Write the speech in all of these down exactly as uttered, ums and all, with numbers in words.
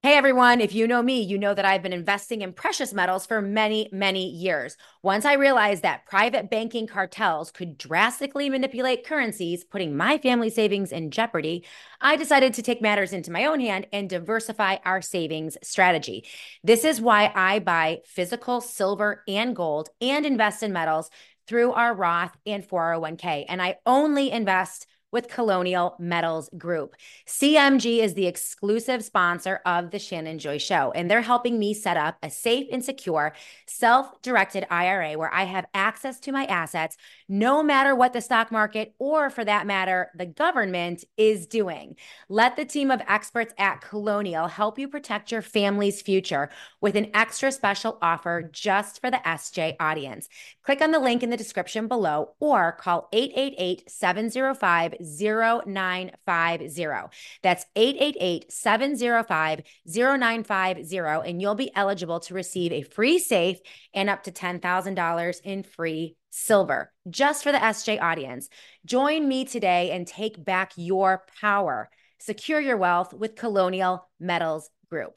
Hey everyone, if you know me, you know that I've been investing in precious metals for many, many years. Once I realized that private banking cartels could drastically manipulate currencies, putting my family savings in jeopardy, I decided to take matters into my own hand and diversify our savings strategy. This is why I buy physical silver and gold and invest in metals through our Roth and four oh one k. And I only invest with Colonial Metals Group. C M G is the exclusive sponsor of the Shannon Joy Show, and they're helping me set up a safe and secure self-directed I R A where I have access to my assets no matter what the stock market or, for that matter, the government is doing. Let the team of experts at Colonial help you protect your family's future with an extra special offer just for the S J audience. Click on the link in the description below or call eight eight eight, seven oh five, oh nine five oh. That's eight eight eight, seven oh five, oh nine five oh, and you'll be eligible to receive a free safe and up to ten thousand dollars in free silver just for the S J audience. Join me today and take back your power. Secure your wealth with Colonial Metals Group.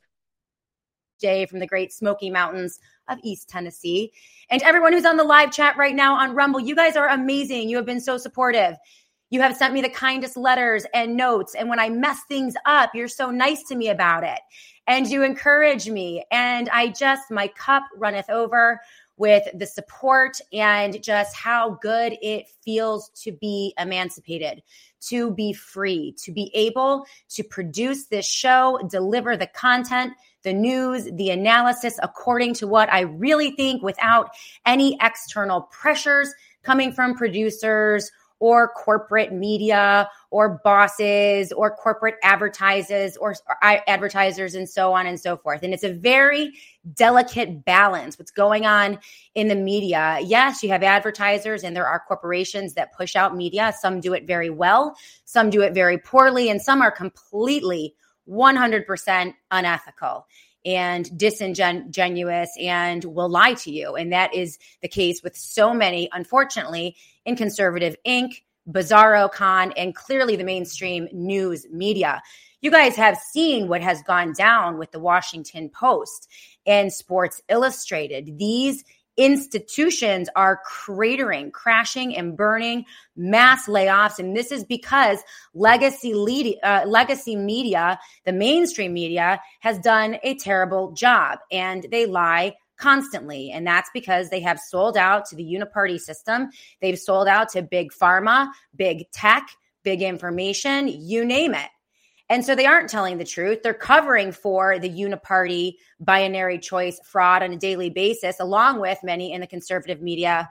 Jay from the Great Smoky Mountains of East Tennessee. And everyone who's on the live chat right now on Rumble, you guys are amazing. You have been so supportive. You have sent me the kindest letters and notes. And when I mess things up, you're so nice to me about it. And you encourage me. And I just, my cup runneth over with the support and just how good it feels to be emancipated, to be free, to be able to produce this show, deliver the content, the news, the analysis according to what I really think without any external pressures coming from producers or corporate media or bosses or corporate advertisers or, or advertisers and so on and so forth. And it's a very delicate balance what's going on in the media. Yes, you have advertisers and there are corporations that push out media. Some do it very well, some do it very poorly, and some are completely one hundred percent unethical and disingenuous and will lie to you. And that is the case with so many, unfortunately, in Conservative Incorporated, Bizarro Con, and clearly the mainstream news media. You guys have seen what has gone down with the Washington Post and Sports Illustrated. These institutions are cratering, crashing, and burning, mass layoffs. And this is because legacy lead, uh, legacy media, the mainstream media, has done a terrible job, and they lie constantly. And that's because they have sold out to the uniparty system. They've sold out to big pharma, big tech, big information, you name it. And so they aren't telling the truth. They're covering for the uniparty binary choice fraud on a daily basis, along with many in the conservative media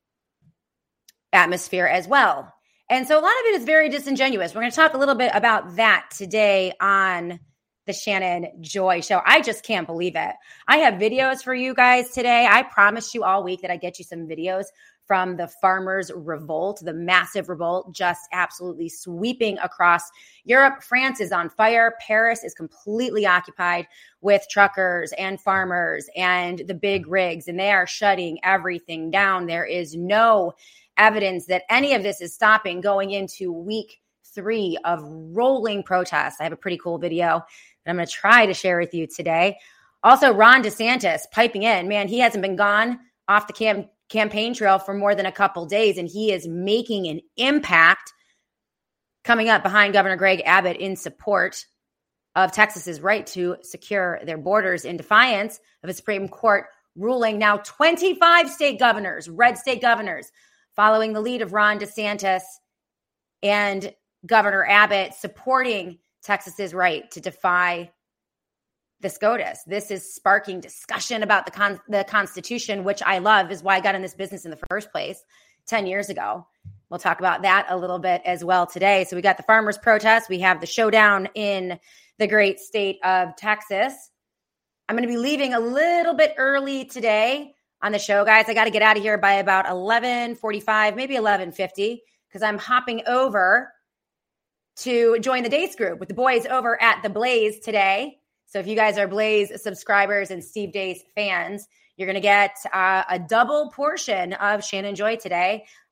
atmosphere as well. And so a lot of it is very disingenuous. We're going to talk a little bit about that today on the Shannon Joy Show. I just can't believe it. I have videos for you guys today. I promised you all week that I get you some videos from the farmers' revolt, the massive revolt just absolutely sweeping across Europe. France is on fire. Paris is completely occupied with truckers and farmers and the big rigs, and they are shutting everything down. There is no evidence that any of this is stopping going into week three of rolling protests. I have a pretty cool video that I'm going to try to share with you today. Also, Ron DeSantis piping in. Man, he hasn't been gone off the cam- campaign trail for more than a couple days, and he is making an impact coming up behind Governor Greg Abbott in support of Texas's right to secure their borders in defiance of a Supreme Court ruling. Now twenty-five state governors, red state governors, following the lead of Ron DeSantis and Governor Abbott, supporting Texas's right to defy the SCOTUS. This is sparking discussion about the con- the Constitution, which I love, is why I got in this business in the first place ten years ago. We'll talk about that a little bit as well today. So we got the farmers' protest. We have the showdown in the great state of Texas. I'm going to be leaving a little bit early today on the show, guys. I got to get out of here by about eleven forty-five, maybe eleven fifty, because I'm hopping over to join the Dates group with the boys over at The Blaze today. So if you guys are Blaze subscribers and Steve Deace fans, you're going to get uh, a double portion of Shannon Joy today.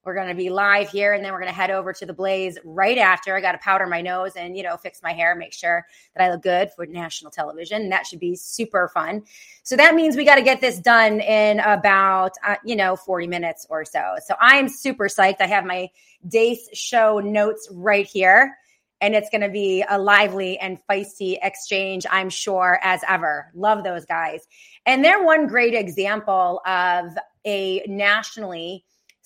We're going to be live here, and then we're going to head over to the Blaze right after. I got to powder my nose and, you know, fix my hair, make sure that I look good for national television. And that should be super fun. So that means we got to get this done in about, uh, you know, forty minutes or so. So I'm super psyched. I have my Deace show notes right here, and it's going to be a lively and feisty exchange, I'm sure, as ever. Love those guys. And they're one great example of a nationally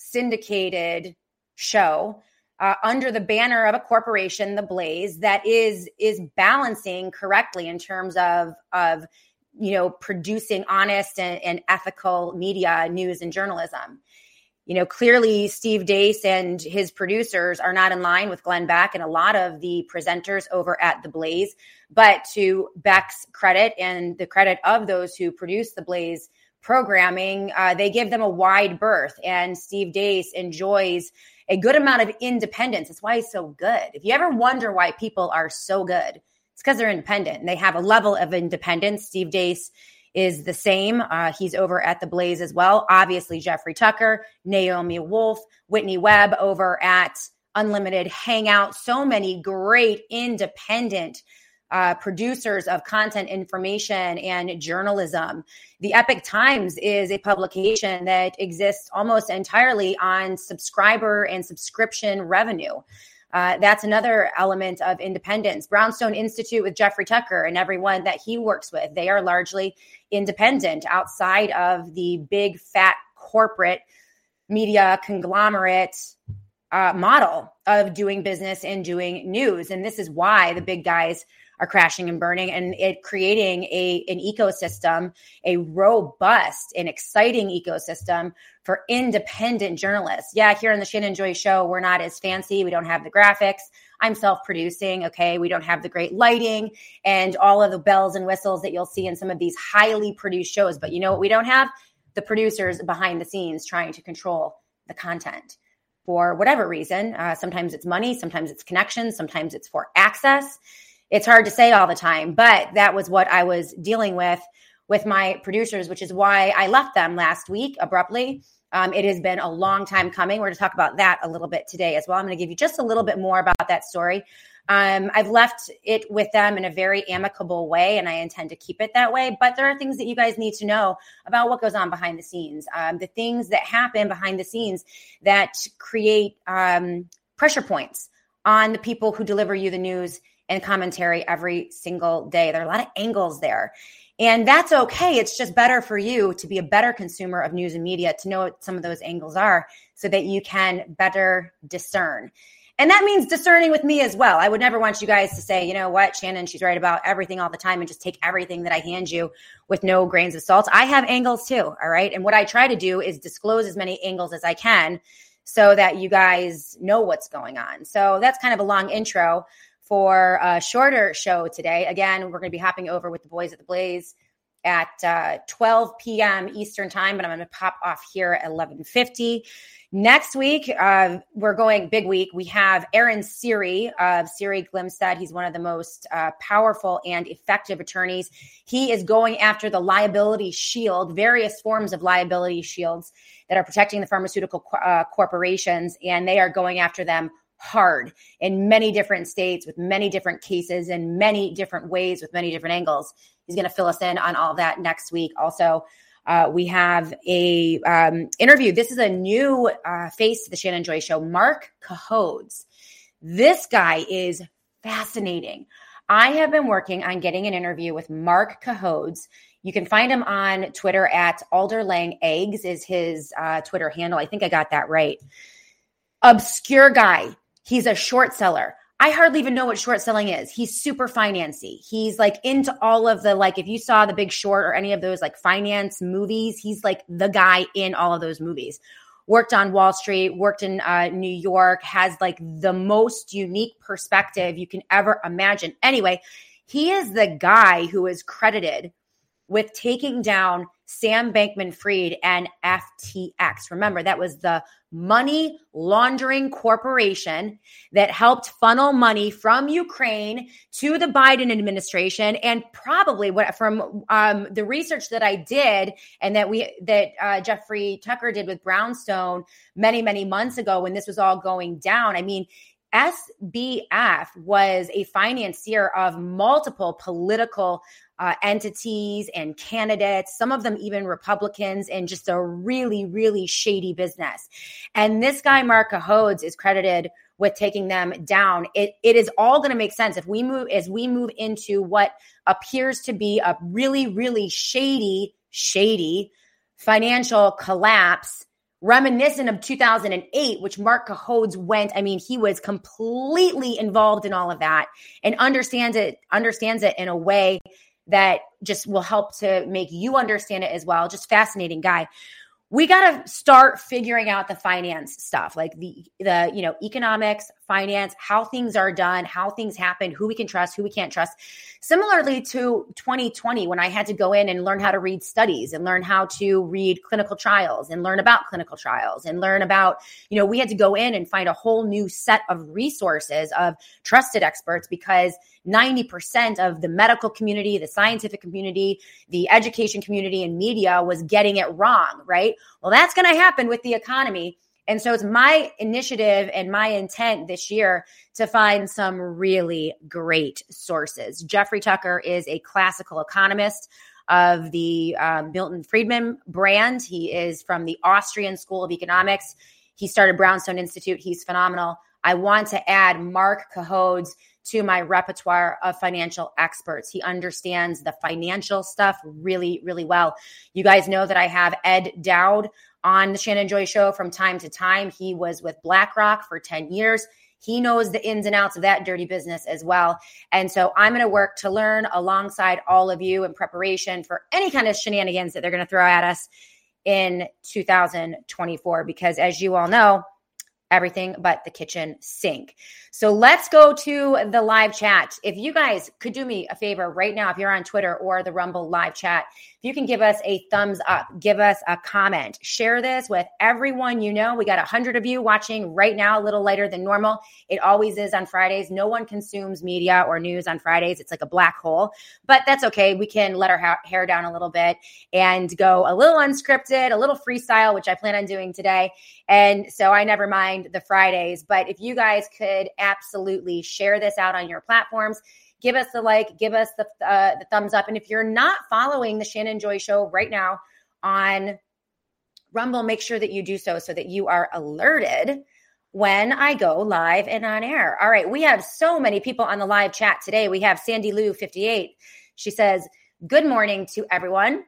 syndicated show uh, under the banner of a corporation, the Blaze, that is is balancing correctly in terms of of you know producing honest and, and ethical media, news, and journalism. You know, clearly Steve Deace and his producers are not in line with Glenn Beck and a lot of the presenters over at the Blaze. But to Beck's credit and the credit of those who produce the Blaze programming, uh, they give them a wide berth, and Steve Deace enjoys a good amount of independence. That's why he's so good. If you ever wonder why people are so good, it's because they're independent and they have a level of independence. Steve Deace is the same. Uh, he's over at the Blaze as well. Obviously, Jeffrey Tucker, Naomi Wolf, Whitney Webb over at Unlimited Hangout. So many great independent Uh, producers of content, information, and journalism. The Epic Times is a publication that exists almost entirely on subscriber and subscription revenue. Uh, that's another element of independence. Brownstone Institute with Jeffrey Tucker and everyone that he works with, they are largely independent outside of the big, fat corporate media conglomerate uh, model of doing business and doing news. And this is why the big guys are crashing and burning, and it creating a an ecosystem, a robust and exciting ecosystem for independent journalists. Yeah, here on the Shannon Joy Show, we're not as fancy. We don't have the graphics. I'm self-producing, okay? We don't have the great lighting and all of the bells and whistles that you'll see in some of these highly produced shows. But you know what we don't have? The producers behind the scenes trying to control the content for whatever reason. Uh, sometimes it's money, sometimes it's connections, sometimes it's for access. It's hard to say all the time, but that was what I was dealing with with my producers, which is why I left them last week abruptly. Um, it has been a long time coming. We're going to talk about that a little bit today as well. I'm going to give you just a little bit more about that story. Um, I've left it with them in a very amicable way, and I intend to keep it that way. But there are things that you guys need to know about what goes on behind the scenes, um, the things that happen behind the scenes that create um, pressure points on the people who deliver you the news and commentary every single day. There are a lot of angles there. And that's okay. It's just better for you to be a better consumer of news and media, to know what some of those angles are so that you can better discern. And that means discerning with me as well. I would never want you guys to say, you know what, Shannon, she's right about everything all the time, and just take everything that I hand you with no grains of salt. I have angles too, all right? And what I try to do is disclose as many angles as I can so that you guys know what's going on. So that's kind of a long intro for a shorter show today. Again, we're going to be hopping over with the boys at the Blaze at uh, twelve p.m. Eastern time, but I'm going to pop off here at eleven fifty. Next week, uh, we're going big week. We have Aaron Siri of Siri Glimstead. He's one of the most uh, powerful and effective attorneys. He is going after the liability shield, various forms of liability shields that are protecting the pharmaceutical uh, corporations, and they are going after them hard in many different states with many different cases in many different ways with many different angles. He's going to fill us in on all that next week. Also, uh, we have a um, interview. This is a new uh, face to the Shannon Joy Show, Mark Cahodes. This guy is fascinating. I have been working on getting an interview with Mark Cahodes. You can find him on Twitter at Alderlang Eggs is his uh, Twitter handle. I think I got that right. Obscure guy. He's a short seller. I hardly even know what short selling is. He's super financy. He's like into all of the, like, if you saw The Big Short or any of those like finance movies, he's like the guy in all of those movies. Worked on Wall Street, worked in uh, New York, has like the most unique perspective you can ever imagine. Anyway, he is the guy who is credited with taking down Sam Bankman-Fried and F T X. Remember, that was the money laundering corporation that helped funnel money from Ukraine to the Biden administration. And probably what from um, the research that I did and that we that uh, Jeffrey Tucker did with Brownstone many, many months ago when this was all going down. I mean, S B F was a financier of multiple political uh, entities and candidates, some of them even Republicans, and just a really, really shady business. And this guy, Mark Cahodes, is credited with taking them down. It, it is all going to make sense if we move as we move into what appears to be a really, really shady, shady financial collapse, reminiscent of two thousand eight, which Mark Cahodes went. I mean, he was completely involved in all of that and understands it, understands it in a way that just will help to make you understand it as well. Just fascinating guy. We got to start figuring out the finance stuff, like the, the, you know, economics, finance, how things are done, how things happen, who we can trust, who we can't trust. Similarly to twenty twenty, when I had to go in and learn how to read studies and learn how to read clinical trials and learn about clinical trials and learn about, you know, we had to go in and find a whole new set of resources of trusted experts because ninety percent of the medical community, the scientific community, the education community, and media was getting it wrong, right? Well, that's going to happen with the economy. And so it's my initiative and my intent this year to find some really great sources. Jeffrey Tucker is a classical economist of the um, Milton Friedman brand. He is from the Austrian School of Economics. He started Brownstone Institute. He's phenomenal. I want to add Mark Cahodes to my repertoire of financial experts. He understands the financial stuff really, really well. You guys know that I have Ed Dowd on the Shannon Joy Show from time to time. He was with BlackRock for ten years. He knows the ins and outs of that dirty business as well. And so I'm going to work to learn alongside all of you in preparation for any kind of shenanigans that they're going to throw at us in two thousand twenty-four, because as you all know, everything but the kitchen sink. So let's go to the live chat. If you guys could do me a favor right now, if you're on Twitter or the Rumble live chat, if you can give us a thumbs up, give us a comment, share this with everyone you know. We got one hundred of you watching right now, a little later than normal. It always is on Fridays. No one consumes media or news on Fridays. It's like a black hole, but that's okay. We can let our ha- hair down a little bit and go a little unscripted, a little freestyle, which I plan on doing today. And so I never mind the Fridays, but if you guys could absolutely share this out on your platforms, give us the like, give us the, uh, the thumbs up. And if you're not following the Shannon Joy Show right now on Rumble, make sure that you do so so that you are alerted when I go live and on air. All right. We have so many people on the live chat today. We have Sandy Lou fifty-eight. She says, good morning to everyone.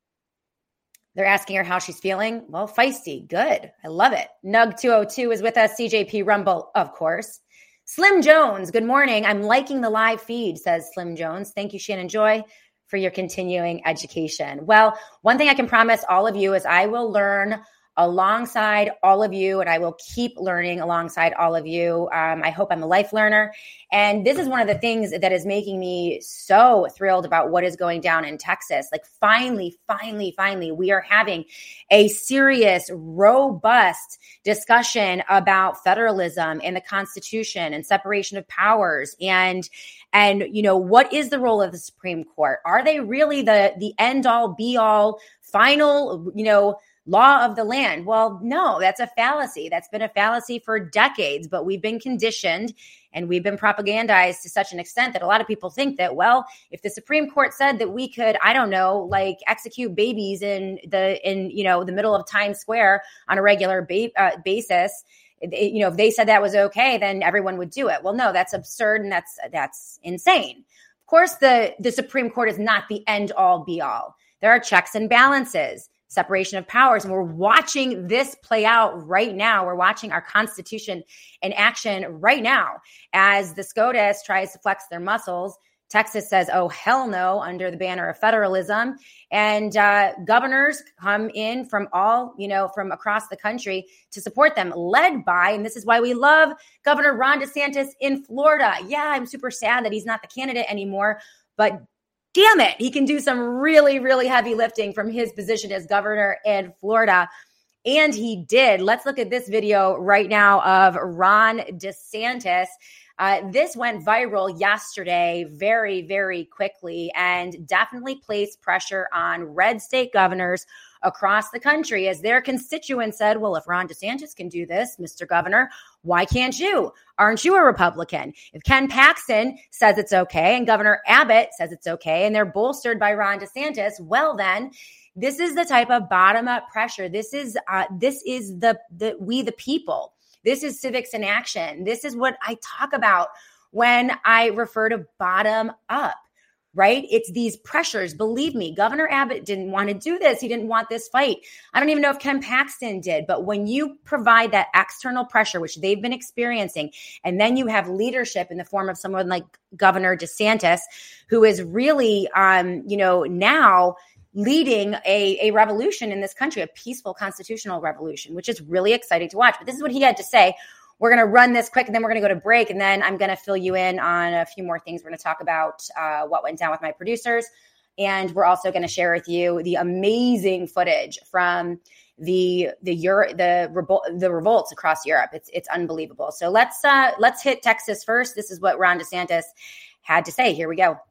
They're asking her how she's feeling. Well, feisty. Good. I love it. Nug two oh two is with us. C J P Rumble, of course. Slim Jones, good morning. I'm liking the live feed, says Slim Jones. Thank you, Shannon Joy, for your continuing education. Well, one thing I can promise all of you is I will learn alongside all of you, and I will keep learning alongside all of you. Um, I hope I'm a life learner. And this is one of the things that is making me so thrilled about what is going down in Texas. Like finally, finally, finally, we are having a serious, robust discussion about federalism and the Constitution and separation of powers. And, and, you know, what is the role of the Supreme Court? Are they really the, the end all be all final, you know, law of the land? Well, no, that's a fallacy. That's been a fallacy for decades, but we've been conditioned and we've been propagandized to such an extent that a lot of people think that, well, if the Supreme Court said that we could, I don't know, like execute babies in the, in, you know, the middle of Times Square on a regular ba- uh, basis, it, you know, if they said that was okay, then everyone would do it. Well, no, that's absurd. And that's, that's insane. Of course, the, the Supreme Court is not the end all be all. There are checks and balances, separation of powers. And we're watching this play out right now. We're watching our Constitution in action right now as the SCOTUS tries to flex their muscles. Texas says, oh, hell no, under the banner of federalism. And uh, governors come in from all, you know, from across the country to support them, led by, and this is why we love Governor Ron DeSantis in Florida. Yeah, I'm super sad that he's not the candidate anymore, but damn it, he can do some really, really heavy lifting from his position as governor in Florida. And he did. Let's look at this video right now of Ron DeSantis. Uh, this went viral yesterday very, very quickly and definitely placed pressure on red state governors across the country as their constituents said, well, if Ron DeSantis can do this, Mister Governor, why can't you? Aren't you a Republican? If Ken Paxton says it's okay and Governor Abbott says it's okay and they're bolstered by Ron DeSantis, well then, this is the type of bottom-up pressure. This is uh, this is the, the we the people. This is civics in action. This is what I talk about when I refer to bottom up, right? It's these pressures. Believe me, Governor Abbott didn't want to do this. He didn't want this fight. I don't even know if Ken Paxton did, but when you provide that external pressure, which they've been experiencing, and then you have leadership in the form of someone like Governor DeSantis, who is really, um, you know, now leading a, a revolution in this country, a peaceful constitutional revolution, which is really exciting to watch. But this is what he had to say. We're going to run this quick, and then we're going to go to break, and then I'm going to fill you in on a few more things. We're going to talk about uh, what went down with my producers, and we're also going to share with you the amazing footage from the the Euro, the revol- the revolts across Europe. It's it's unbelievable. So let's uh, let's hit Texas first. This is what Ron DeSantis had to say. Here we go.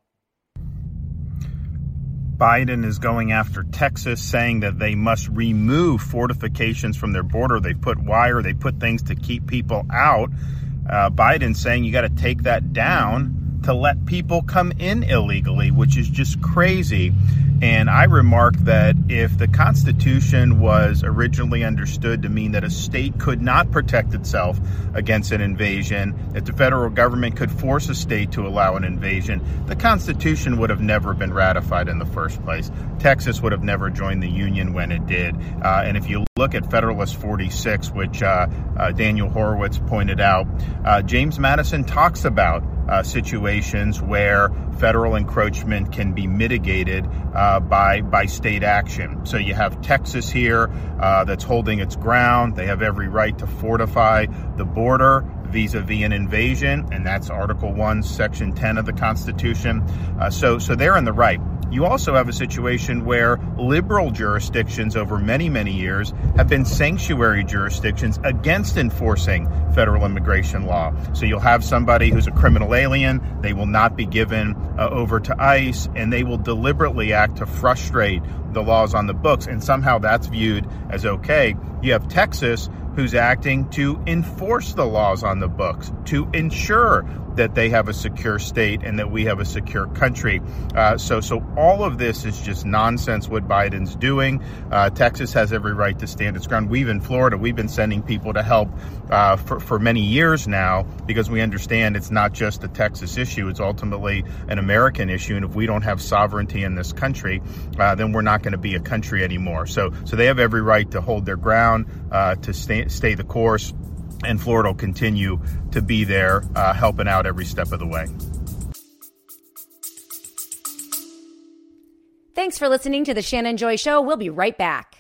Biden is going after Texas, saying that they must remove fortifications from their border. They put wire, they put things to keep people out. Uh, Biden saying you got to take that down to let people come in illegally, which is just crazy. And I remarked that if the Constitution was originally understood to mean that a state could not protect itself against an invasion, that the federal government could force a state to allow an invasion, the Constitution would have never been ratified in the first place. Texas would have never joined the Union when it did. Uh, and if you look at Federalist forty-six, which uh, uh, Daniel Horowitz pointed out, uh, James Madison talks about uh, situations where federal encroachment can be mitigated uh, by by state action. So you have Texas here uh, that's holding its ground. They have every right to fortify the border vis-a-vis an invasion, and that's Article one, Section ten of the Constitution. Uh, so, so they're in the right. You also have a situation where liberal jurisdictions over many, many years have been sanctuary jurisdictions against enforcing federal immigration law. So you'll have somebody who's a criminal alien, they will not be given uh, over to ICE, and they will deliberately act to frustrate the laws on the books, and somehow that's viewed as okay. You have Texas, who's acting to enforce the laws on the books, to ensure that they have a secure state and that we have a secure country. Uh, so so all of this is just nonsense what Biden's doing. Uh, Texas has every right to stand its ground. We've in Florida, we've been sending people to help uh, for, for many years now because we understand it's not just a Texas issue. It's ultimately an American issue. And if we don't have sovereignty in this country, uh, then we're not going to be a country anymore. So so they have every right to hold their ground, uh, to stay, stay the course. And Florida will continue to be there, uh, helping out every step of the way. Thanks for listening to the Shannon Joy Show. We'll be right back.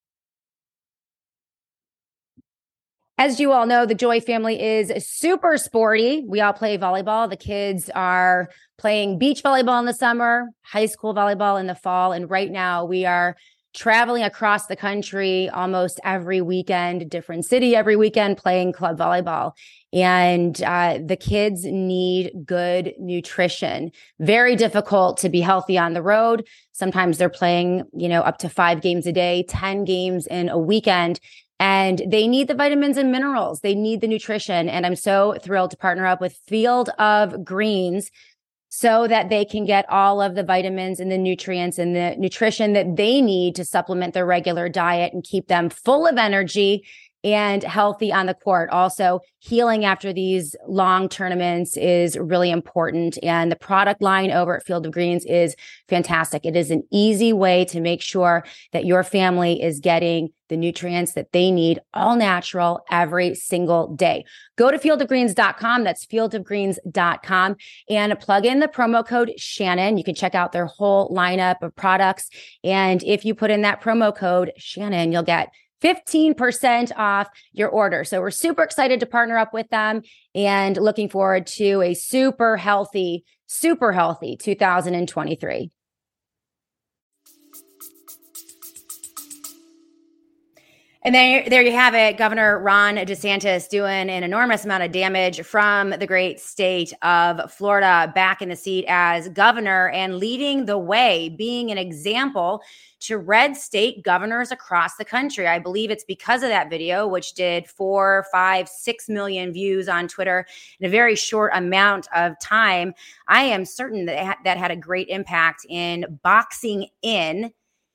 As you all know, the Joy family is super sporty. We all play volleyball. The kids are playing beach volleyball in the summer, high school volleyball in the fall. And right now we are traveling across the country almost every weekend, different city every weekend, playing club volleyball. And uh, the kids need good nutrition. Very difficult to be healthy on the road. Sometimes they're playing, you know, up to five games a day, ten games in a weekend. And they need the vitamins and minerals. They need the nutrition. And I'm so thrilled to partner up with Field of Greens so that they can get all of the vitamins and the nutrients and the nutrition that they need to supplement their regular diet and keep them full of energy and healthy on the court. Also, healing after these long tournaments is really important. And the product line over at Field of Greens is fantastic. It is an easy way to make sure that your family is getting the nutrients that they need, all natural, every single day. Go to field of greens dot com. That's field of greens dot com and plug in the promo code Shannon. You can check out their whole lineup of products. And if you put in that promo code Shannon, you'll get fifteen percent off your order. So we're super excited to partner up with them and looking forward to a super healthy, super healthy two thousand twenty-three. And then there you have it, Governor Ron DeSantis doing an enormous amount of damage from the great state of Florida, back in the seat as governor and leading the way, being an example to red state governors across the country. I believe it's because of that video, which did four, five, six million views on Twitter in a very short amount of time. I am certain that that had a great impact in boxing in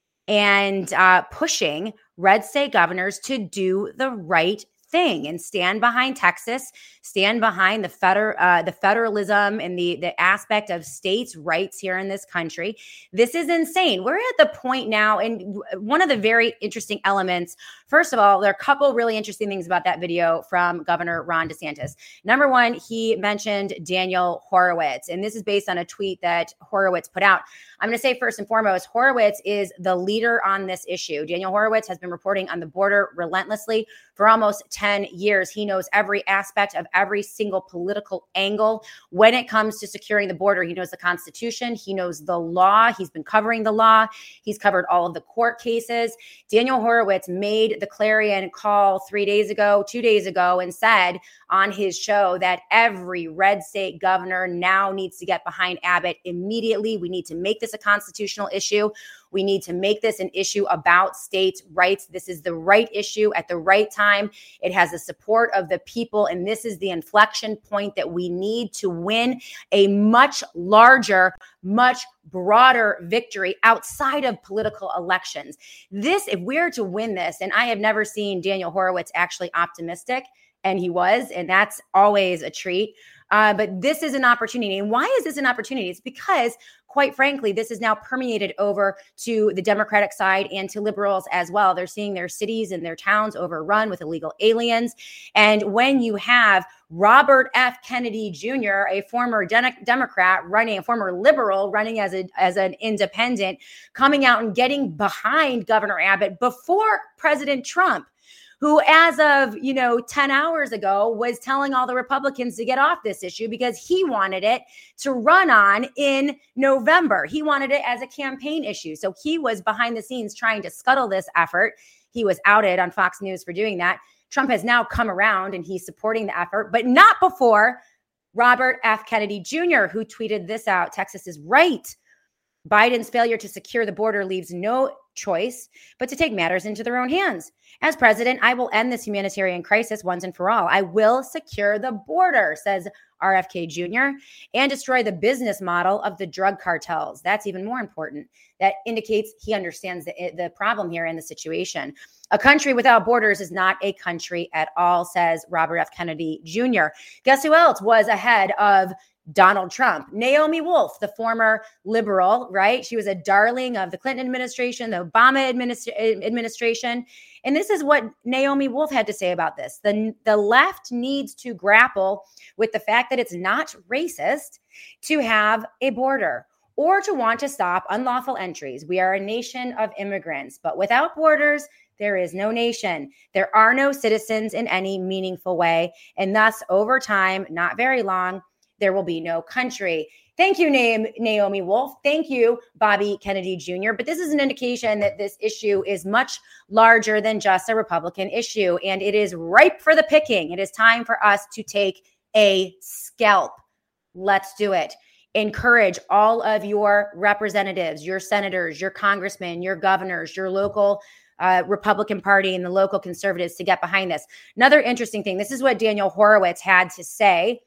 and uh, pushing red state governors to do the right thing and stand behind Texas, stand behind the federal, uh, the federalism and the, the aspect of states' rights here in this country. This is insane. We're at the point now, and one of the very interesting elements, first of all, there are a couple really interesting things about that video from Governor Ron DeSantis. Number one, he mentioned Daniel Horowitz, and this is based on a tweet that Horowitz put out. I'm going to say first and foremost, Horowitz is the leader on this issue. Daniel Horowitz has been reporting on the border relentlessly for almost ten years. He knows every aspect of every single political angle when it comes to securing the border. He knows the Constitution. He knows the law. He's been covering the law. He's covered all of the court cases. Daniel Horowitz made the clarion call three days ago, two days ago, and said on his show that every red state governor now needs to get behind Abbott immediately. We need to make this a constitutional issue. We need to make this an issue about states' rights. This is the right issue at the right time. It has the support of the people, and this is the inflection point that we need to win a much larger, much broader victory outside of political elections. This, if we're to win this, and I have never seen Daniel Horowitz actually optimistic, and he was, and that's always a treat. Uh, but this is an opportunity. And why is this an opportunity? It's because, quite frankly, this is now permeated over to the Democratic side and to liberals as well. They're seeing their cities and their towns overrun with illegal aliens. And when you have Robert F. Kennedy Junior, a former de- Democrat running, a former liberal running as a as an independent, coming out and getting behind Governor Abbott before President Trump, who as of, you know, ten hours ago was telling all the Republicans to get off this issue because he wanted it to run on in November. He wanted it as a campaign issue. So he was behind the scenes trying to scuttle this effort. He was outed on Fox News for doing that. Trump has now come around and he's supporting the effort, but not before Robert F. Kennedy Junior, who tweeted this out. Texas is right. Biden's failure to secure the border leaves no choice but to take matters into their own hands. As president, I will end this humanitarian crisis once and for all. I will secure the border, says R F K Junior, and destroy the business model of the drug cartels. That's even more important. That indicates he understands the, the problem here and the situation. A country without borders is not a country at all, says Robert F. Kennedy Junior Guess who else was ahead of Donald Trump? Naomi Wolf, the former liberal, right? She was a darling of the Clinton administration, the Obama administra- administration. And this is what Naomi Wolf had to say about this. The, the left needs to grapple with the fact that it's not racist to have a border or to want to stop unlawful entries. We are a nation of immigrants, but without borders, there is no nation. There are no citizens in any meaningful way. And thus, over time, not very long, there will be no country. Thank you, Naomi Wolf. Thank you, Bobby Kennedy Junior But this is an indication that this issue is much larger than just a Republican issue, and it is ripe for the picking. It is time for us to take a scalp. Let's do it. Encourage all of your representatives, your senators, your congressmen, your governors, your local Uh, Republican Party and the local conservatives to get behind this. Another interesting thing, this is what Daniel Horowitz had to say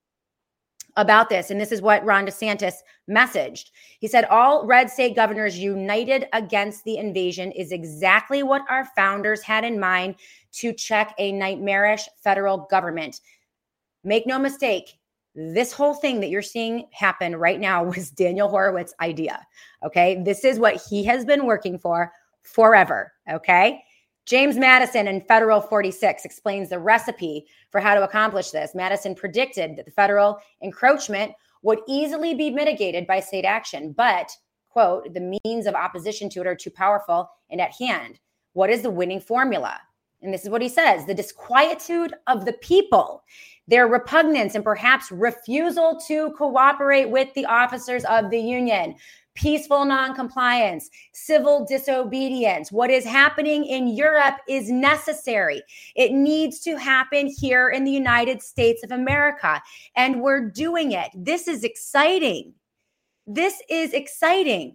about this, and this is what Ron DeSantis messaged. He said, all red state governors united against the invasion is exactly what our founders had in mind to check a nightmarish federal government. Make no mistake, this whole thing that you're seeing happen right now was Daniel Horowitz's idea, okay? This is what he has been working for forever, okay? James Madison in Federal forty-six explains the recipe for how to accomplish this. Madison predicted that the federal encroachment would easily be mitigated by state action, but, quote, the means of opposition to it are too powerful and at hand. What is the winning formula? And this is what he says: the disquietude of the people, their repugnance and perhaps refusal to cooperate with the officers of the union, peaceful noncompliance, civil disobedience. What is happening in Europe is necessary. It needs to happen here in the United States of America, and we're doing it. This is exciting. This is exciting.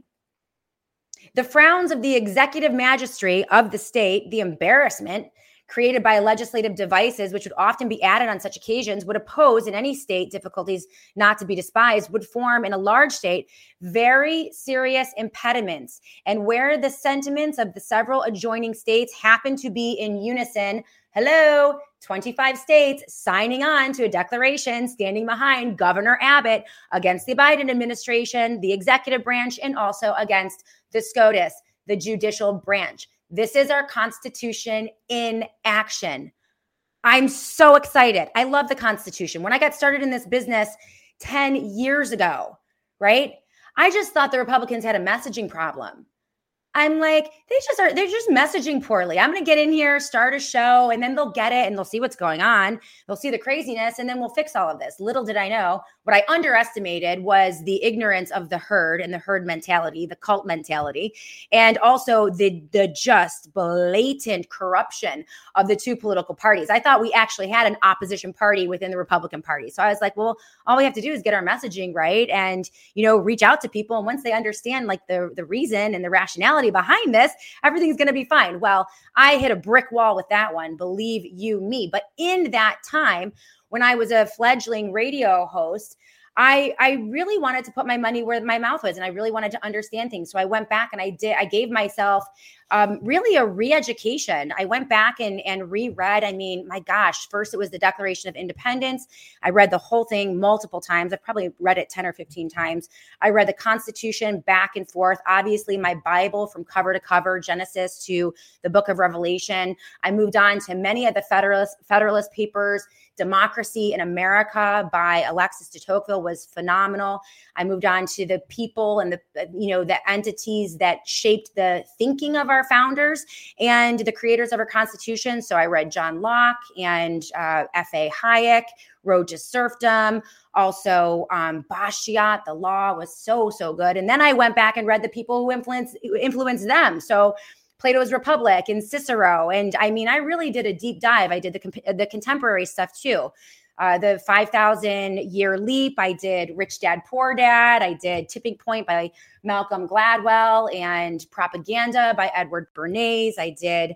The frowns of the executive magistrate of the state, the embarrassment created by legislative devices, which would often be added on such occasions, would oppose in any state difficulties not to be despised, would form in a large state very serious impediments. And where the sentiments of the several adjoining states happen to be in unison, hello, twenty-five states signing on to a declaration standing behind Governor Abbott against the Biden administration, the executive branch, and also against the SCOTUS, the judicial branch. This is our Constitution in action. I'm so excited. I love the Constitution. When I got started in this business ten years ago, right? I just thought the Republicans had a messaging problem. I'm like, they just are, they're just messaging poorly. I'm going to get in here, start a show, and then they'll get it and they'll see what's going on. They'll see the craziness, and then we'll fix all of this. Little did I know, what I underestimated was the ignorance of the herd and the herd mentality, the cult mentality, and also the, the just blatant corruption of the two political parties. I thought we actually had an opposition party within the Republican Party. So I was like, well, all we have to do is get our messaging right and, you know, reach out to people. And once they understand like the, the reason and the rationality behind this, everything's going to be fine. Well, I hit a brick wall with that one, believe you me. But in that time, when I was a fledgling radio host, I, I really wanted to put my money where my mouth was, and I really wanted to understand things. So I went back and I did, I gave myself um, really a re-education. I went back and, and reread. I mean, my gosh, first it was the Declaration of Independence. I read the whole thing multiple times. I've probably read it ten or fifteen times. I read the Constitution back and forth. Obviously, my Bible from cover to cover, Genesis to the book of Revelation. I moved on to many of the Federalist, Federalist Papers. Democracy in America by Alexis de Tocqueville was phenomenal. I moved on to the people and the, you know, the entities that shaped the thinking of our founders and the creators of our Constitution. So I read John Locke and uh, F A Hayek, Road to Serfdom. Also, um, Basquiat, The Law was so, so good. And then I went back and read the people who influenced, who influenced them. So Plato's Republic and Cicero. And I mean, I really did a deep dive. I did the, the contemporary stuff too. Uh, the five thousand year leap. I did Rich Dad, Poor Dad. I did Tipping Point by Malcolm Gladwell and Propaganda by Edward Bernays. I did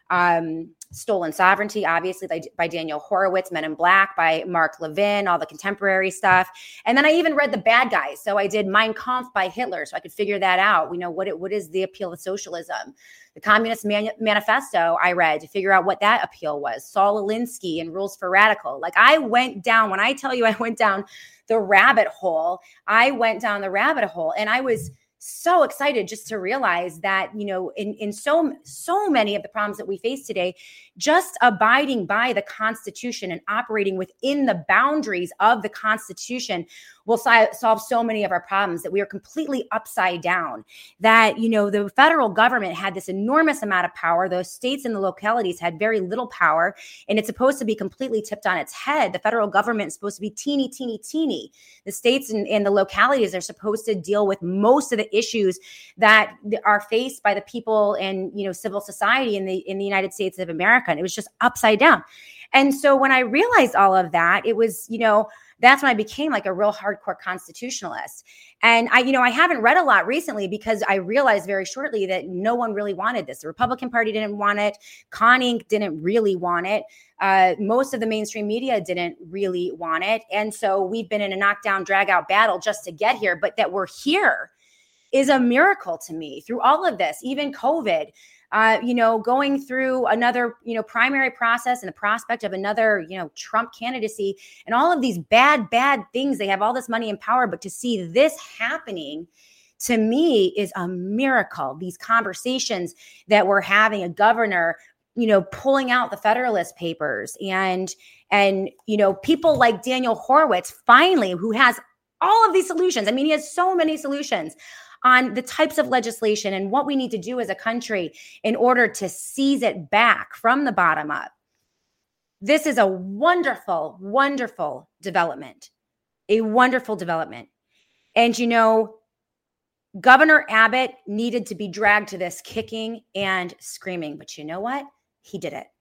um, Stolen Sovereignty, obviously, by, by Daniel Horowitz, Men in Black by Mark Levin, all the contemporary stuff. And then I even read The Bad Guys. So I did Mein Kampf by Hitler, so I could figure that out. We know what it, what is the appeal of socialism. The Communist Man- Manifesto I read to figure out what that appeal was. Saul Alinsky and Rules for Radical. Like I went down, when I tell you I went down the rabbit hole, I went down the rabbit hole and I was so excited just to realize that, you know, in, in so, so many of the problems that we face today, just abiding by the Constitution and operating within the boundaries of the Constitution will si- solve so many of our problems, that we are completely upside down, that, you know, the federal government had this enormous amount of power. Those states and the localities had very little power, and it's supposed to be completely tipped on its head. The federal government is supposed to be teeny, teeny, teeny. The states and, and the localities are supposed to deal with most of the issues that are faced by the people and, you know, civil society in the, in the United States of America. And it was just upside down. And so when I realized all of that, it was, you know, that's when I became like a real hardcore constitutionalist. And I, you know, I haven't read a lot recently because I realized very shortly that no one really wanted this. The Republican Party didn't want it. Con Inc didn't really want it. Uh, most of the mainstream media didn't really want it. And so we've been in a knockdown, drag out battle just to get here. But that we're here is a miracle to me through all of this, even COVID. Uh, you know, going through another, you know, primary process and the prospect of another, you know, Trump candidacy and all of these bad, bad things. They have all this money and power, but to see this happening to me is a miracle. These conversations that we're having, a governor, you know, pulling out the Federalist Papers and, and, you know, people like Daniel Horowitz, finally, who has all of these solutions. I mean, he has so many solutions on the types of legislation and what we need to do as a country in order to seize it back from the bottom up. This is a wonderful, wonderful development, a wonderful development. And, you know, Governor Abbott needed to be dragged to this kicking and screaming. But you know what? He did it.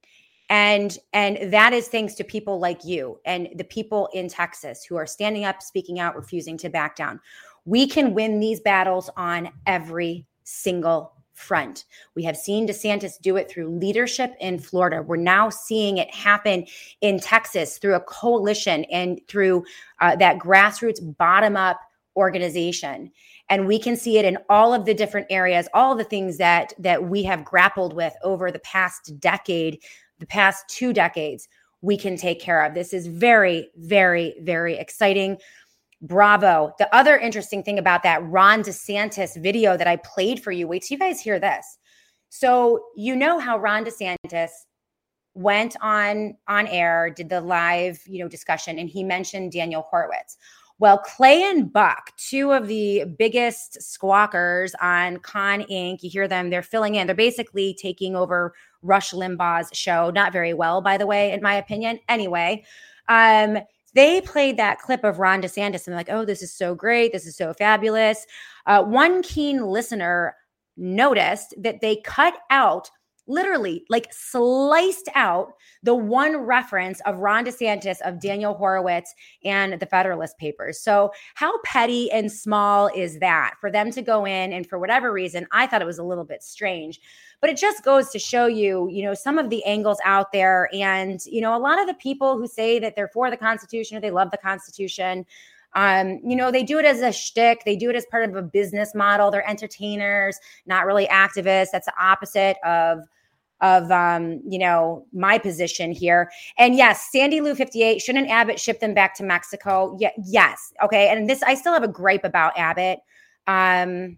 And, and that is thanks to people like you and the people in Texas who are standing up, speaking out, refusing to back down. We can win these battles on every single front. We have seen DeSantis do it through leadership in Florida. We're now seeing it happen in Texas through a coalition and through uh, that grassroots bottom-up organization. And we can see it in all of the different areas, all the things that that we have grappled with over the past decade, the past two decades, we can take care of. This is very, very, very exciting. Bravo. The other interesting thing about that Ron DeSantis video that I played for you, wait till you guys hear this. So you know how Ron DeSantis went on, on air, did the live, you know, discussion, and he mentioned Daniel Horowitz. Well, Clay and Buck, two of the biggest squawkers on Con Incorporated, you hear them, they're filling in. They're basically taking over Rush Limbaugh's show. Not very well, by the way, in my opinion. Anyway, um, they played that clip of Ron DeSantis and they're like, oh, this is so great. This is so fabulous. Uh, one keen listener noticed that they cut out, literally like sliced out the one reference of Ron DeSantis of Daniel Horowitz and the Federalist Papers. So how petty and small is that for them to go in? And for whatever reason, I thought it was a little bit strange, but it just goes to show you, you know, some of the angles out there. And, you know, a lot of the people who say that they're for the Constitution or they love the Constitution, Um, you know, they do it as a shtick. They do it as part of a business model. They're entertainers, not really activists. That's the opposite of, of um, you know, my position here. And yes, Sandy Lou fifty-eight, shouldn't Abbott ship them back to Mexico? Yeah, yes. Okay. And this, I still have a gripe about Abbott. Um,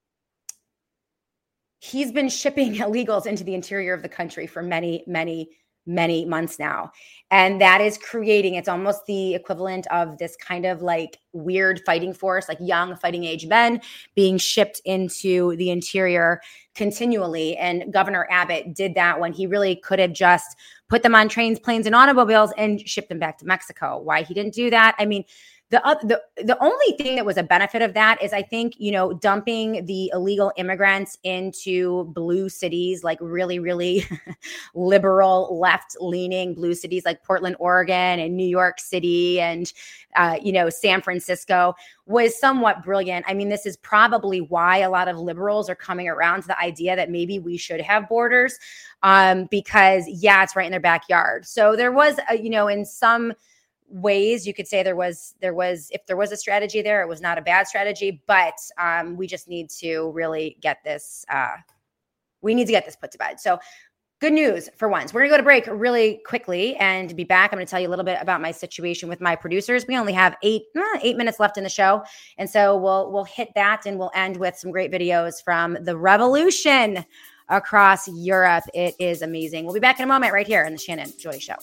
he's been shipping illegals into the interior of the country for many, many many months now. And that is creating, it's almost the equivalent of this kind of like weird fighting force, like young fighting age men being shipped into the interior continually. And Governor Abbott did that when he really could have just put them on trains, planes, and automobiles and shipped them back to Mexico. Why he didn't do that? I mean, The, uh, the the only thing that was a benefit of that is I think, you know, dumping the illegal immigrants into blue cities, like really, really liberal, left-leaning blue cities like Portland, Oregon, and New York City and, uh, you know, San Francisco was somewhat brilliant. I mean, this is probably why a lot of liberals are coming around to the idea that maybe we should have borders um, because, yeah, it's right in their backyard. So there was, a, you know, in some ways you could say there was there was if there was a strategy there, it was not a bad strategy, but um we just need to really get this uh we need to get this put to bed. So good news for once. We're gonna go to break really quickly and be back. I'm gonna tell you a little bit about my situation with my producers. We only have eight uh, eight minutes left in the show, and so we'll we'll hit that and we'll end with some great videos from the revolution across Europe. It is amazing. We'll be back in a moment right here in the Shannon Joy Show.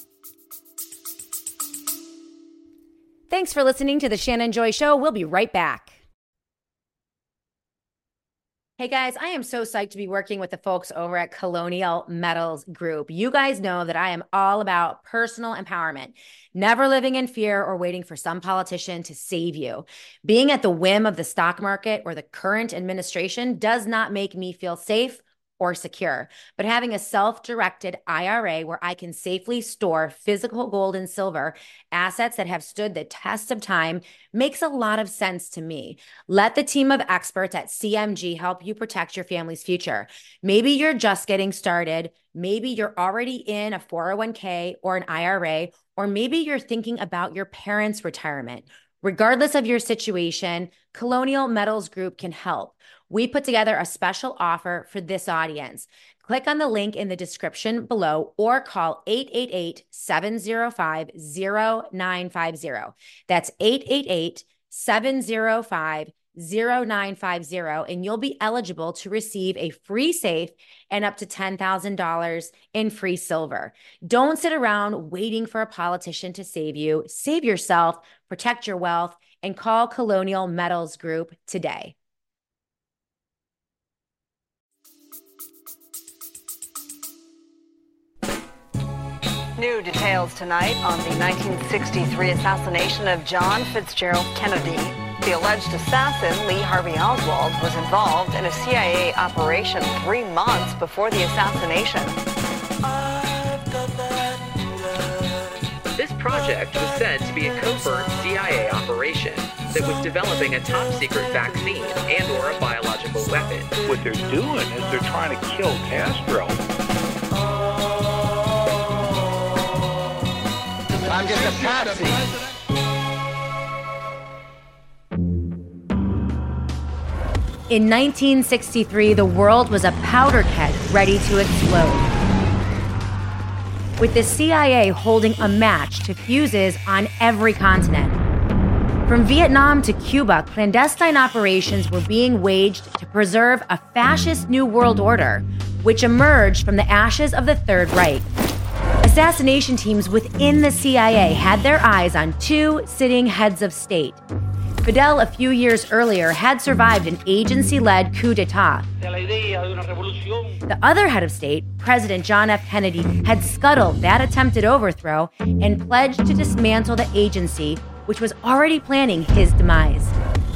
Thanks for listening to the Shannon Joy Show. We'll be right back. Hey guys, I am so psyched to be working with the folks over at Colonial Metals Group. You guys know that I am all about personal empowerment, never living in fear or waiting for some politician to save you. Being at the whim of the stock market or the current administration does not make me feel safe or secure, but having a self-directed I R A where I can safely store physical gold and silver, assets that have stood the test of time, makes a lot of sense to me. Let the team of experts at C M G help you protect your family's future. Maybe you're just getting started. Maybe you're already in a four oh one k or an I R A, or maybe you're thinking about your parents' retirement. Regardless of your situation, Colonial Metals Group can help. We put together a special offer for this audience. Click on the link in the description below or call eight eight eight, seven oh five, oh nine five oh. That's eight eight eight, seven oh five, oh nine five oh, and you'll be eligible to receive a free safe and up to ten thousand dollars in free silver. Don't sit around waiting for a politician to save you. Save yourself, protect your wealth, and call Colonial Metals Group today. New details tonight on the nineteen sixty-three assassination of John Fitzgerald Kennedy. The alleged assassin, Lee Harvey Oswald, was involved in a C I A operation three months before the assassination. This project was said to be a covert C I A operation that was developing a top-secret vaccine and or a biological weapon. What they're doing is they're trying to kill Castro. I'm just a patsy. In nineteen sixty-three, the world was a powder keg ready to explode, with the C I A holding a match to fuses on every continent. From Vietnam to Cuba, clandestine operations were being waged to preserve a fascist new world order, which emerged from the ashes of the Third Reich. Assassination teams within the C I A had their eyes on two sitting heads of state. Fidel, a few years earlier, had survived an agency-led coup d'etat. The other head of state, President John F. Kennedy, had scuttled that attempted overthrow and pledged to dismantle the agency, which was already planning his demise.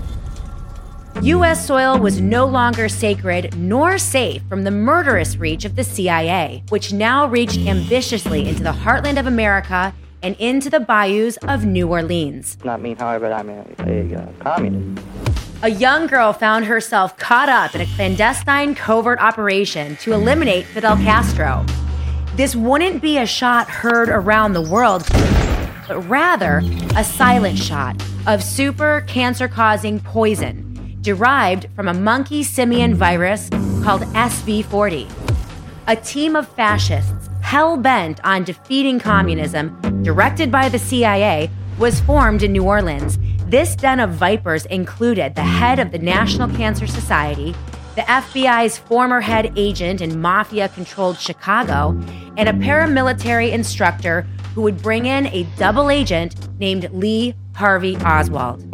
U S soil was no longer sacred nor safe from the murderous reach of the C I A, which now reached ambitiously into the heartland of America and into the bayous of New Orleans. Not me, however, I'm a, a uh, communist. A young girl found herself caught up in a clandestine covert operation to eliminate Fidel Castro. This wouldn't be a shot heard around the world, but rather a silent shot of super cancer-causing poison derived from a monkey simian virus called S V forty. A team of fascists hell-bent on defeating communism, directed by the C I A, was formed in New Orleans. This den of vipers included the head of the National Cancer Society, the F B I's former head agent in mafia-controlled Chicago, and a paramilitary instructor who would bring in a double agent named Lee Harvey Oswald.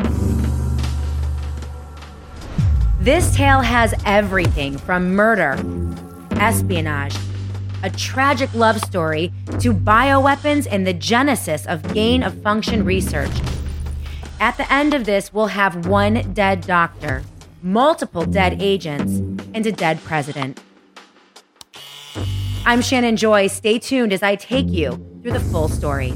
This tale has everything from murder, espionage, a tragic love story, to bioweapons and the genesis of gain-of-function research. At the end of this, we'll have one dead doctor, multiple dead agents, and a dead president. I'm Shannon Joy. Stay tuned as I take you through the full story.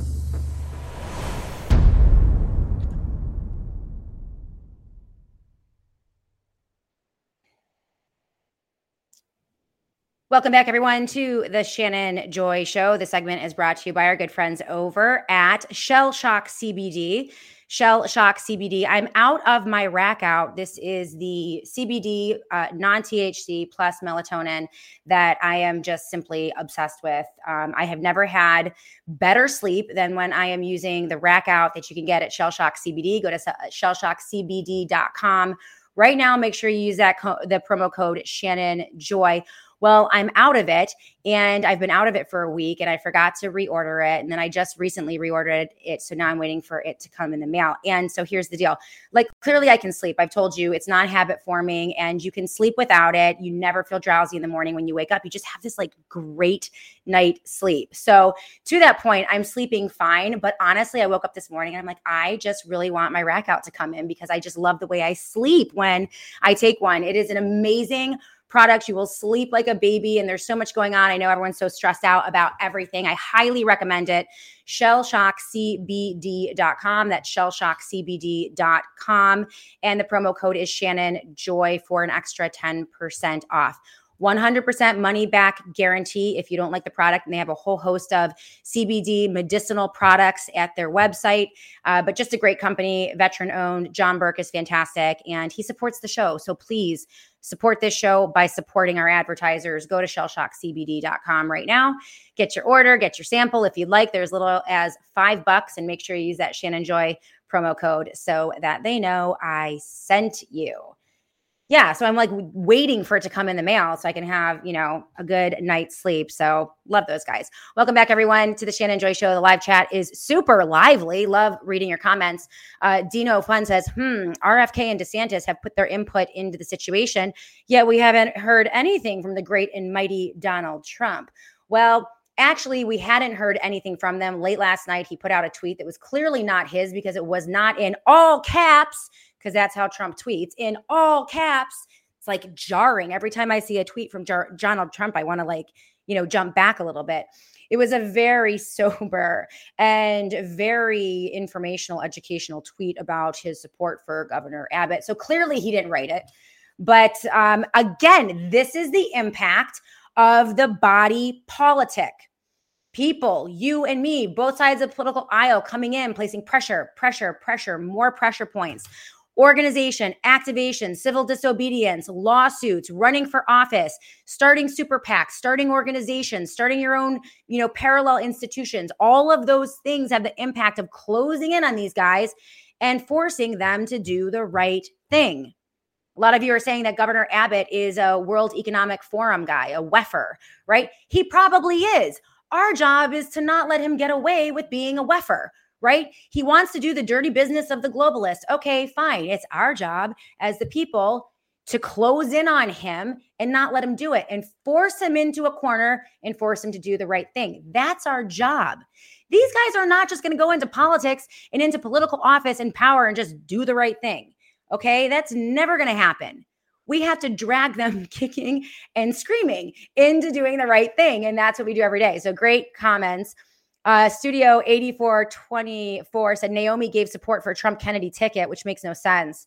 Welcome back, everyone, to the Shannon Joy Show. The segment is brought to you by our good friends over at Shell Shock C B D. Shell Shock C B D. I'm out of my rack out. This is the C B D, uh, non-T H C plus melatonin that I am just simply obsessed with. Um, I have never had better sleep than when I am using the rack out that you can get at Shell Shock C B D. Go to shell shock c b d dot com right now. Make sure you use that co- the promo code Shannon Joy. Well, I'm out of it, and I've been out of it for a week, and I forgot to reorder it, and then I just recently reordered it, so now I'm waiting for it to come in the mail. And so here's the deal. Like, clearly I can sleep. I've told you it's not habit forming, and you can sleep without it. You never feel drowsy in the morning when you wake up. You just have this, like, great night sleep. So to that point, I'm sleeping fine, but honestly, I woke up this morning, and I'm like, I just really want my rack out to come in because I just love the way I sleep when I take one. It is an amazing product. You will sleep like a baby, and there's so much going on. I know everyone's so stressed out about everything. I highly recommend it. shell shock c b d dot com. That's shell shock c b d dot com. And the promo code is Shannon Joy for an extra ten percent off. one hundred percent money back guarantee if you don't like the product. And they have a whole host of C B D medicinal products at their website. Uh, but just a great company, veteran owned. John Burke is fantastic, and he supports the show. So please support this show by supporting our advertisers. Go to shell shock c b d dot com right now. Get your order, get your sample if you'd like. There's little as five bucks, and make sure you use that Shannon Joy promo code so that they know I sent you. Yeah, so I'm like waiting for it to come in the mail so I can have, you know, a good night's sleep. So love those guys. Welcome back, everyone, to the Shannon Joy Show. The live chat is super lively. Love reading your comments. Uh, Dino Fun says, hmm, R F K and DeSantis have put their input into the situation, yet we haven't heard anything from the great and mighty Donald Trump. Well, Actually, we hadn't heard anything from them. Late last night, he put out a tweet that was clearly not his because it was not in all caps, because that's how Trump tweets, in all caps. It's like jarring. Every time I see a tweet from Jar- Donald Trump, I want to like, you know, jump back a little bit. It was a very sober and very informational, educational tweet about his support for Governor Abbott. So clearly he didn't write it. But um, again, this is the impact of the body politic. People, you and me, both sides of the political aisle coming in, placing pressure, pressure, pressure, more pressure points. Organization, activation, civil disobedience, lawsuits, running for office, starting super PACs, starting organizations, starting your own, you know, parallel institutions. All of those things have the impact of closing in on these guys and forcing them to do the right thing. A lot of you are saying that Governor Abbott is a World Economic Forum guy, a W E F er, right? He probably is. Our job is to not let him get away with being a W E F er. Right? He wants to do the dirty business of the globalist. Okay, fine. It's our job as the people to close in on him and not let him do it and force him into a corner and force him to do the right thing. That's our job. These guys are not just going to go into politics and into political office and power and just do the right thing. Okay? That's never going to happen. We have to drag them kicking and screaming into doing the right thing. And that's what we do every day. So great comments. Uh, Studio eighty-four twenty-four said Naomi gave support for a Trump Kennedy ticket, which makes no sense.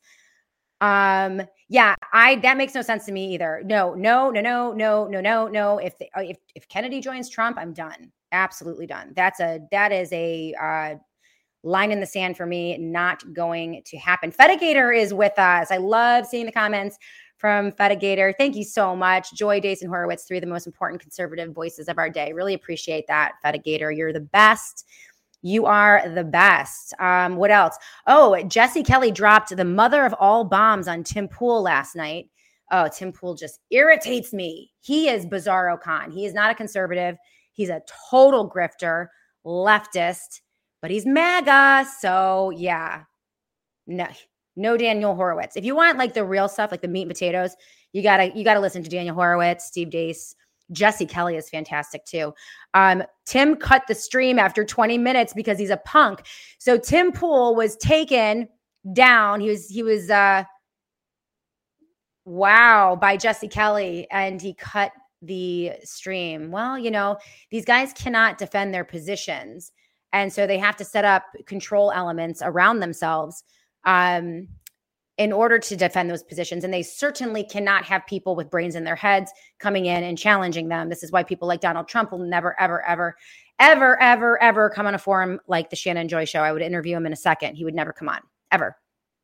Um, yeah, I that makes no sense to me either. No, no, no, no, no, no, no, no. If they, if if Kennedy joins Trump, I'm done. Absolutely done. That's a that is a uh, line in the sand for me. Not going to happen. Fedigator is with us. I love seeing the comments from Fedigator. Thank you so much. Joy, Dace, and Horowitz, three of the most important conservative voices of our day. Really appreciate that, Fedigator. You're the best. You are the best. Um, what else? Oh, Jesse Kelly dropped the mother of all bombs on Tim Pool last night. Oh, Tim Pool just irritates me. He is Bizarro Khan. He is not a conservative. He's a total grifter, leftist, but he's MAGA. So yeah, no. No Daniel Horowitz. If you want like the real stuff, like the meat and potatoes, you gotta you gotta listen to Daniel Horowitz, Steve Deace. Jesse Kelly is fantastic too. Um, Tim cut the stream after twenty minutes because he's a punk. So Tim Pool was taken down. He was he was uh, wow by Jesse Kelly, and he cut the stream. Well, you know, these guys cannot defend their positions, and so they have to set up control elements around themselves Um, in order to defend those positions. And they certainly cannot have people with brains in their heads coming in and challenging them. This is why people like Donald Trump will never, ever, ever, ever, ever, ever come on a forum like the Shannon Joy Show. I would interview him in a second. He would never come on, ever.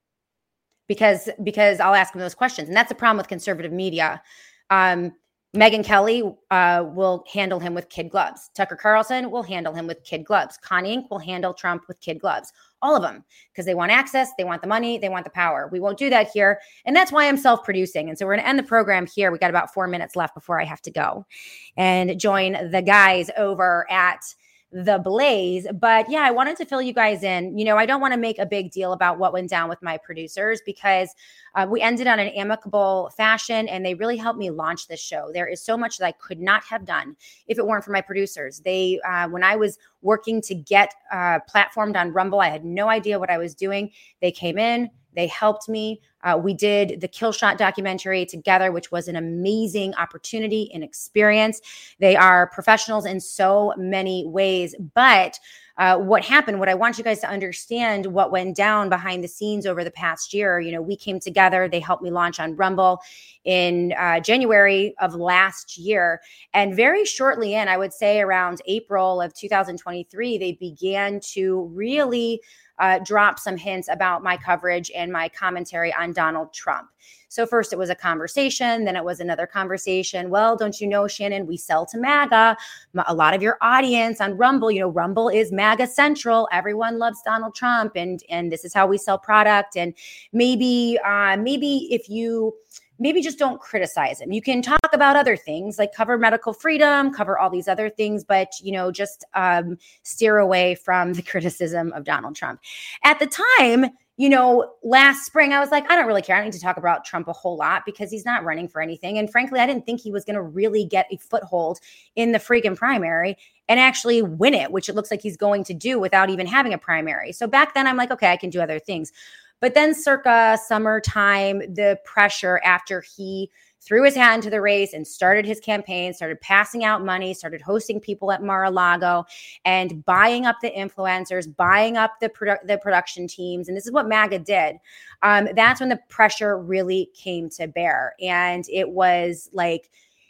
Because, because I'll ask him those questions. And that's the problem with conservative media. Um, Megyn Kelly uh, will handle him with kid gloves. Tucker Carlson will handle him with kid gloves. Connie Inc will handle Trump with kid gloves. All of them, because they want access, they want the money, they want the power. We won't do that here. And that's why I'm self-producing. And so we're going to end the program here. We got about four minutes left before I have to go and join the guys over at The Blaze. But yeah, I wanted to fill you guys in. You know, I don't want to make a big deal about what went down with my producers because uh, we ended on an amicable fashion and they really helped me launch this show. There is so much that I could not have done if it weren't for my producers. They, uh, when I was working to get uh, platformed on Rumble, I had no idea what I was doing. They came in, they helped me. Uh, we did the Kill Shot documentary together, which was an amazing opportunity and experience. They are professionals in so many ways. But uh, what happened, what I want you guys to understand, what went down behind the scenes over the past year, you know, we came together. They helped me launch on Rumble in uh, January of last year. And very shortly in, I would say around April of two thousand twenty-three, they began to really Uh, drop some hints about my coverage and my commentary on Donald Trump. So first it was a conversation, then it was another conversation. Well, don't you know, Shannon, we sell to MAGA. A lot of your audience on Rumble, you know, Rumble is MAGA central. Everyone loves Donald Trump, and and this is how we sell product. And maybe, uh, maybe if you maybe just don't criticize him. You can talk about other things like cover medical freedom, cover all these other things, but, you know, just um, steer away from the criticism of Donald Trump. At the time, you know, last spring, I was like, I don't really care. I don't need to talk about Trump a whole lot because he's not running for anything. And frankly, I didn't think he was going to really get a foothold in the freaking primary and actually win it, which it looks like he's going to do without even having a primary. So back then I'm like, okay, I can do other things. But then circa summertime, the pressure after he threw his hat into the race and started his campaign, started passing out money, started hosting people at Mar-a-Lago and buying up the influencers, buying up the, produ- the production teams. And this is what MAGA did. Um, that's when the pressure really came to bear. And it was like,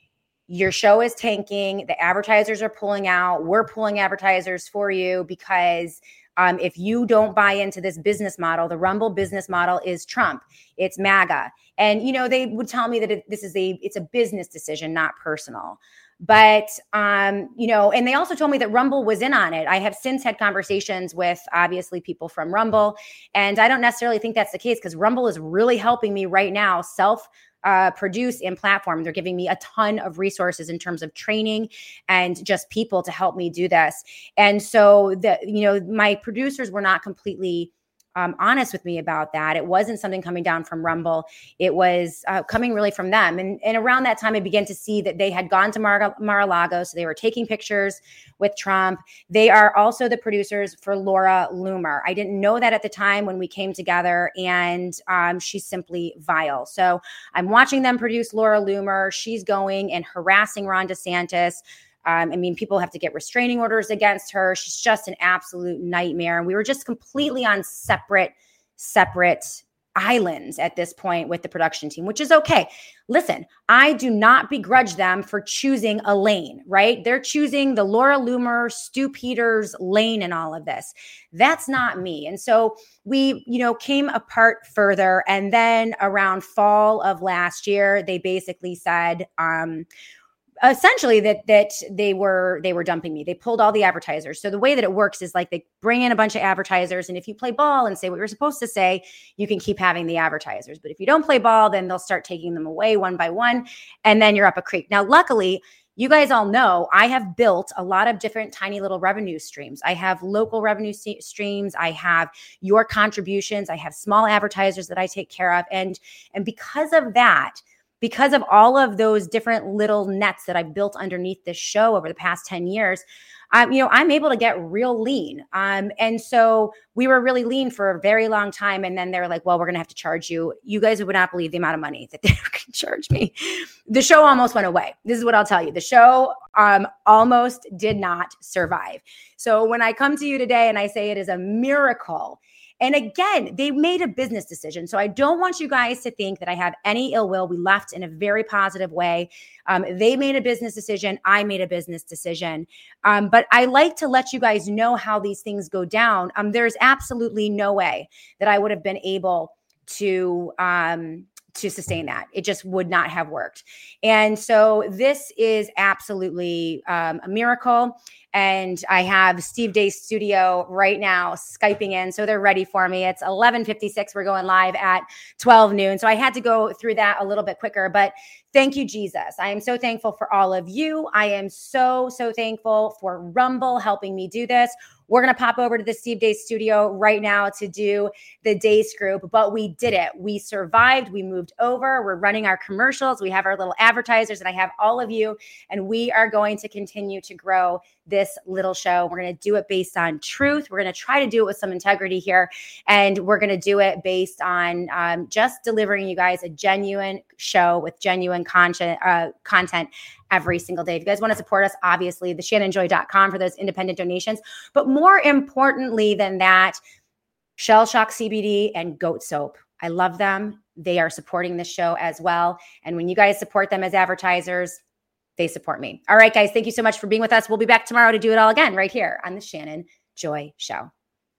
your show is tanking. The advertisers are pulling out. We're pulling advertisers for you because Um, if you don't buy into this business model, the Rumble business model is Trump. It's MAGA. And, you know, they would tell me that it, this is a, it's a business decision, not personal. But, um, you know, and they also told me that Rumble was in on it. I have since had conversations with obviously people from Rumble, and I don't necessarily think that's the case because Rumble is really helping me right now self Uh, produce in platform. They're giving me a ton of resources in terms of training and just people to help me do this. And so the, you know, my producers were not completely um, honest with me about that. It wasn't something coming down from Rumble. It was uh, coming really from them. And, and around that time, I began to see that they had gone to Mar- Mar-a-Lago. So they were taking pictures with Trump. They are also the producers for Laura Loomer. I didn't know that at the time when we came together, and um, she's simply vile. So I'm watching them produce Laura Loomer. She's going and harassing Ron DeSantis. Um, I mean, people have to get restraining orders against her. She's just an absolute nightmare. And we were just completely on separate, separate islands at this point with the production team, which is okay. Listen, I do not begrudge them for choosing a lane, right? They're choosing the Laura Loomer, Stu Peters lane in all of this. That's not me. And so we, you know, came apart further. And then around fall of last year, they basically said, um, essentially that that they were they were dumping me. They pulled all the advertisers. So the way that it works is like they bring in a bunch of advertisers, and if you play ball and say what you're supposed to say, you can keep having the advertisers. But if you don't play ball, then they'll start taking them away one by one, and then you're up a creek. Now, luckily, you guys all know I have built a lot of different tiny little revenue streams. I have local revenue st- streams. I have your contributions. I have small advertisers that I take care of. And, and because of that, because of all of those different little nets that I've built underneath this show over the past ten years, um, you know, I'm able to get real lean. Um, and so we were really lean for a very long time. And then they're like, well, we're going to have to charge you. You guys would not believe the amount of money that they were going to charge me. The show almost went away. This is what I'll tell you. The show um, almost did not survive. So when I come to you today and I say it is a miracle, and again, they made a business decision. So I don't want you guys to think that I have any ill will. We left in a very positive way. Um, they made a business decision. I made a business decision. Um, but I like to let you guys know how these things go down. Um, there's absolutely no way that I would have been able to um, to sustain that. It just would not have worked. And so this is absolutely um, a miracle. And I have Steve Deace Studio right now Skyping in. So they're ready for me. It's eleven fifty-six. We're going live at twelve noon. So I had to go through that a little bit quicker, but thank you, Jesus. I am so thankful for all of you. I am so, so thankful for Rumble helping me do this. We're going to pop over to the Steve Deace Studio right now to do the Deace Group, but we did it. We survived. We moved over. We're running our commercials. We have our little advertisers, and I have all of you, and we are going to continue to grow this little show. We're going to do it based on truth. We're going to try to do it with some integrity here, and we're going to do it based on um, just delivering you guys a genuine show with genuine content, uh, content every single day. If you guys want to support us, obviously, the shannon joy dot com for those independent donations. But more importantly than that, Shell Shock C B D and Goat Soap. I love them. They are supporting this show as well. And when you guys support them as advertisers, they support me. All right, guys, thank you so much for being with us. We'll be back tomorrow to do it all again right here on the Shannon Joy Show.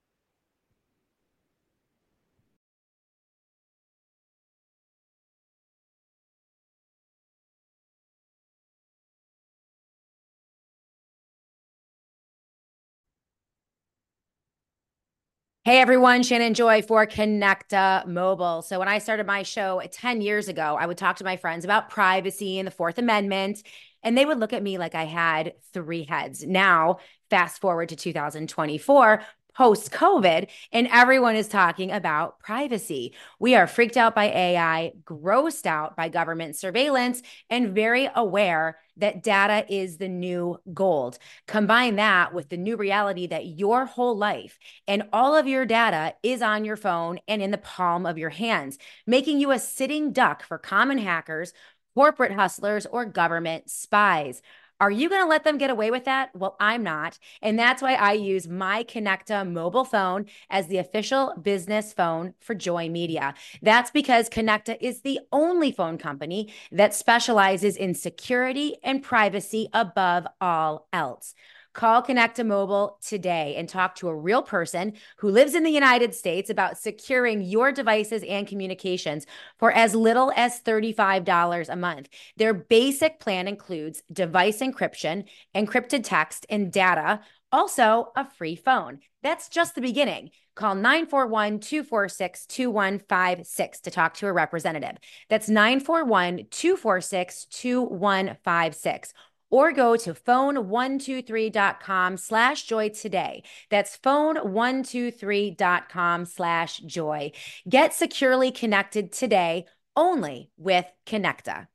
Hey everyone, Shannon Joy for Connecta Mobile. So when I started my show ten years ago, I would talk to my friends about privacy and the Fourth Amendment, and they would look at me like I had three heads. Now, fast forward to two thousand twenty-four, post-COVID, and everyone is talking about privacy. We are freaked out by A I, grossed out by government surveillance, and very aware that data is the new gold. Combine that with the new reality that your whole life and all of your data is on your phone and in the palm of your hands, making you a sitting duck for common hackers, corporate hustlers, or government spies. Are you going to let them get away with that? Well, I'm not. And that's why I use my Connecta mobile phone as the official business phone for Joy Media. That's because Connecta is the only phone company that specializes in security and privacy above all else. Call Connecta Mobile today and talk to a real person who lives in the United States about securing your devices and communications for as little as thirty-five dollars a month. Their basic plan includes device encryption, encrypted text and data, also a free phone. That's just the beginning. Call nine four one, two four six, two one five six to talk to a representative. That's nine four one, two four six, two one five six. Or go to phone one two three dot com slash joy today. That's phone one two three dot com slash joy. Get securely connected today only with Connecta.